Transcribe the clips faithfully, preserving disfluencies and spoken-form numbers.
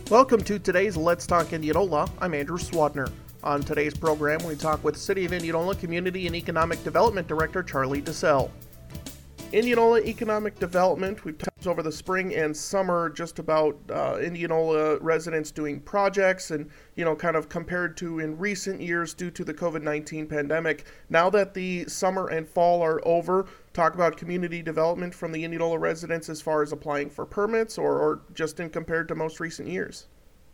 Welcome to today's Let's Talk Indianola. I'm Andrew Swadner. On today's program, we talk with City of Indianola Community and Economic Development Director Charlie DeSalle. Indianola Economic Development, we've talked over the spring and summer just about uh, Indianola residents doing projects and, you know, kind of compared to in recent years due to the covid nineteen pandemic. Now that the summer and fall are over, talk about community development from the Indianola residents as far as applying for permits or, or just in compared to most recent years.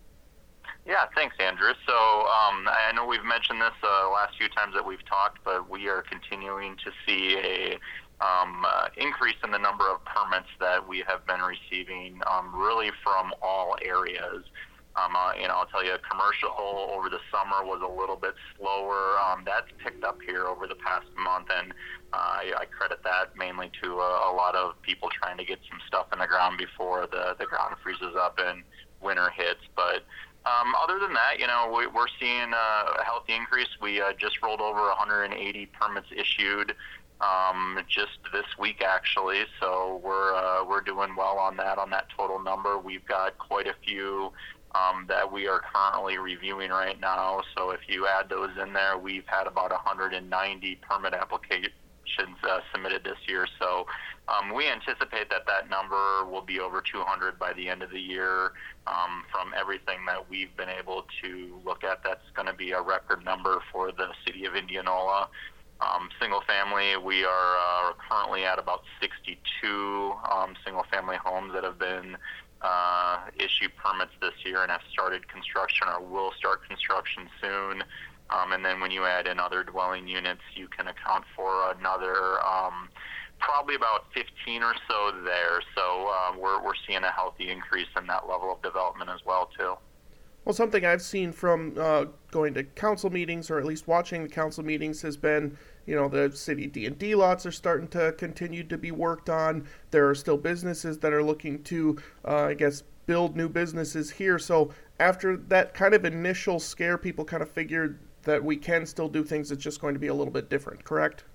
Yeah, thanks, Andrew. So um, I know we've mentioned this uh, last few times that we've talked, but we are continuing to see a um, uh, increase in the number of permits that we have been receiving, um, really from all areas. Um, uh, you know, I'll tell you, commercial over the summer was a little bit slower. Um, that's picked up here over the past month, and uh, I, I credit that mainly to a, a lot of people trying to get some stuff in the ground before the, the ground freezes up and winter hits. But Um, other than that, you know, we, we're seeing a healthy increase. We uh, just rolled over one hundred eighty permits issued um, just this week, actually. So we're uh, we're doing well on that, on that total number. We've got quite a few um, that we are currently reviewing right now. So if you add those in there, we've had about one hundred ninety permit applications uh, submitted this year. So um, we anticipate that that number will be over two hundred by the end of the year. Um, from everything that we've been able to look at, that's going to be a record number for the city of Indianola. Um, single family, we are uh, currently at about sixty-two um, single family homes that have been uh, issued permits this year and have started construction or will start construction soon. Um, and then when you add in other dwelling units, you can account for another um, probably about fifteen or so there. So uh, we're we're seeing a healthy increase in that level of development as well, too. Well, something I've seen from uh, going to council meetings, or at least watching the council meetings, has been, you know, the city D and D lots are starting to continue to be worked on. There are still businesses that are looking to, uh, I guess, build new businesses here. So after that kind of initial scare, people kind of figured that we can still do things. It's just going to be a little bit different, correct?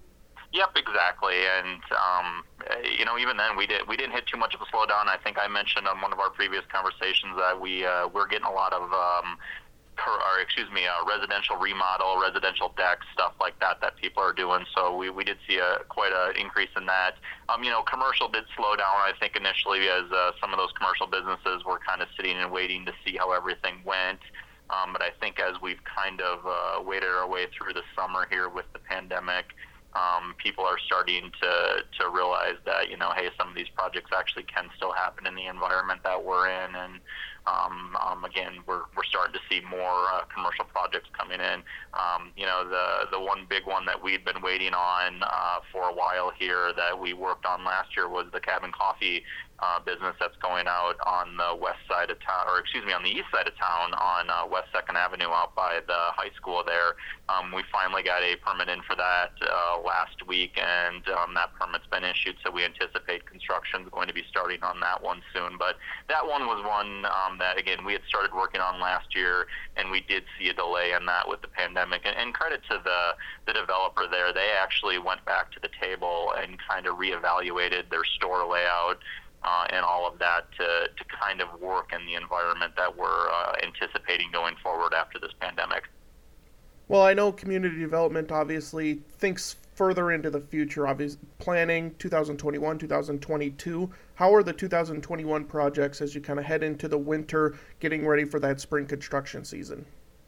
Yep, exactly. And um, you know, even then, we did we didn't hit too much of a slowdown. I think I mentioned on one of our previous conversations that we uh, we're getting a lot of, um, per, or excuse me, uh, residential remodel, residential decks, stuff like that that people are doing. So we, we did see a quite an increase in that. Um, you know, commercial did slow down. I think initially, as uh, some of those commercial businesses were kind of sitting and waiting to see how everything went. Um, but I think as we've kind of uh, waded our way through the summer here with the pandemic, Um, people are starting to, to realize that, you know, hey, some of these projects actually can still happen in the environment that we're in. And, um, um, again, we're, we're starting to see more uh, commercial projects coming in. Um, you know, the, the one big one that we'd been waiting on uh, for a while here that we worked on last year was the Cabin Coffee uh, business that's going out on the west side of town, or excuse me, on the east side of town on uh, West second Avenue out by the high school there. Um, we finally got a permit in for that uh, last week, and um, that permit's been issued, so we anticipate construction is going to be starting on that one soon. But that one was one um, that, again, we had started working on last year, and we did see a delay in that with the pandemic. And, and credit to the, the developer there. They actually went back to the table and kind of reevaluated their store layout uh, and all of that to, to kind of work in the environment that we're uh, anticipating going forward after this pandemic. Well, I know community development obviously thinks further into the future, obviously planning two thousand twenty-one, two thousand twenty-two. How are the two thousand twenty-one projects as you kind of head into the winter, getting ready for that spring construction season?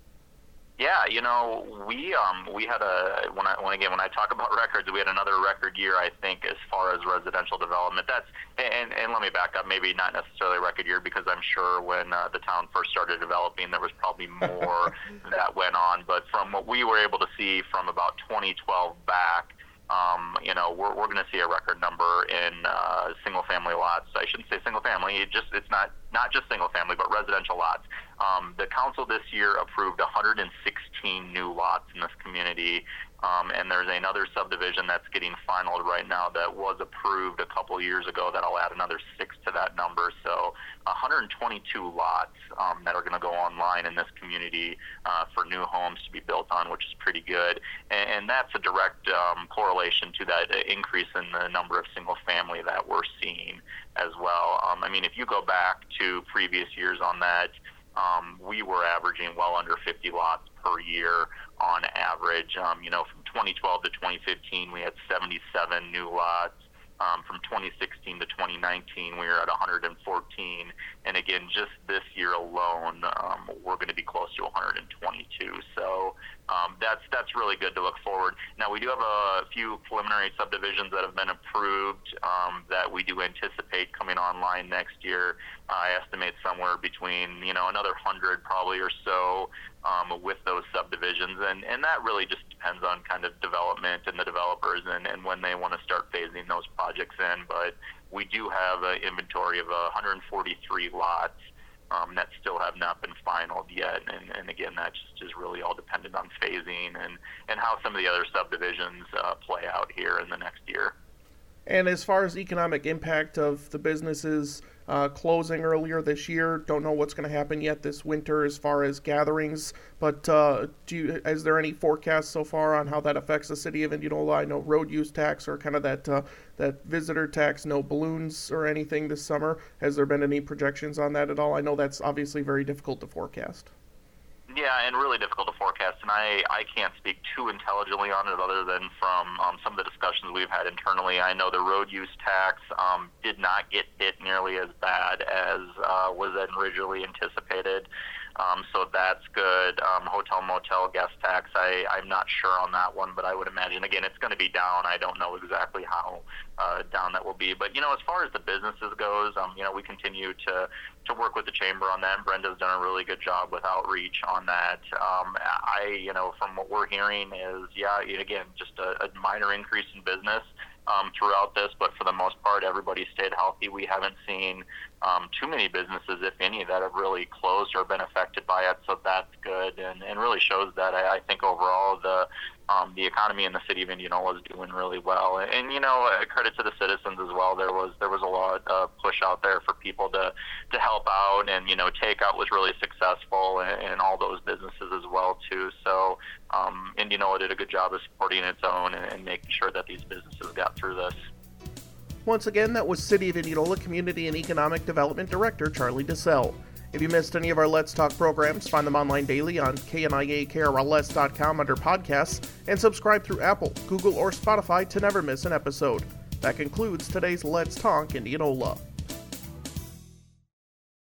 Yeah, you know, we um we had a when I when again when I talk about records, we had another record year, I think, as far as residential development. That's and and let me back up, maybe not necessarily a record year, because I'm sure when uh, the town first started developing, there was probably more that went on. But from what we were able to see from about twenty twelve back, um, you know, we're we're going to see a record number in uh, single family lots. I shouldn't say single family; it just it's not not just single family, but residential lots. Um, the council this year approved one hundred sixteen new lots in this community. Um, and there's another subdivision that's getting finalized right now that was approved a couple years ago that'll add another six to that number. So one hundred twenty-two lots um, that are going to go online in this community uh, for new homes to be built on, which is pretty good. And, and that's a direct um, correlation to that increase in the number of single family that we're seeing as well. Um, I mean, if you go back to previous years on that, um, we were averaging well under fifty lots per year on average. Um, you know, from twenty twelve to twenty fifteen, we had seventy-seven new lots. Um, from twenty sixteen to twenty nineteen, we were at one hundred fourteen. And again, just this year alone, um, we're going to be close to one hundred twenty-two. So um, that's that's really good to look forward. Now, we do have a few preliminary subdivisions that have been approved um, that we do anticipate coming online next year. I estimate somewhere between, you know, another one hundred probably or so um, with those subdivisions. And, and that really just depends on kind of development and the developers and, and when they want to start phasing those projects in. But we do have an inventory of one hundred forty-three lots um, that still have not been finalized yet. And, and again, that just is really all dependent on phasing and, and how some of the other subdivisions uh, play out here in the next year. And as far as economic impact of the businesses uh, closing earlier this year, don't know what's going to happen yet this winter as far as gatherings, but uh, do you, is there any forecast so far on how that affects the city of Indianola? I know road use tax or kind of that uh, that visitor tax, no balloons or anything this summer. Has there been any projections on that at all? I know that's obviously very difficult to forecast. Yeah, and really difficult to forecast, and I, I can't speak too intelligently on it other than from um, some of the discussions we've had internally. I know the road use tax um, did not get hit nearly as bad as uh, was originally anticipated, um, so that's good. Um, hotel, motel, guest tax, I, I'm not sure on that one, but I would imagine, again, it's going to be down. I don't know exactly how uh, down that will be. But, you know, as far as the businesses goes, um, you know, we continue to to work with the chamber on that. Brenda's done a really good job with outreach on that. Um, I, you know, from what we're hearing is, yeah, again, just a, a minor increase in business um, throughout this, but for the most part, everybody stayed healthy. We haven't seen um, too many businesses, if any, that have really closed or been affected by it, so that's good, and, and really shows that I, I think overall the Um, the economy in the city of Indianola is doing really well, and, and you know, uh, credit to the citizens as well. There was there was a lot of push out there for people to to help out, and you know, takeout was really successful, and, and all those businesses as well too. So um, Indianola did a good job of supporting its own and, and making sure that these businesses got through this. Once again, that was City of Indianola Community and Economic Development Director Charlie DeSalle. If you missed any of our Let's Talk programs, find them online daily on K N I A K R L S dot com under podcasts, and subscribe through Apple, Google, or Spotify to never miss an episode. That concludes today's Let's Talk Indianola.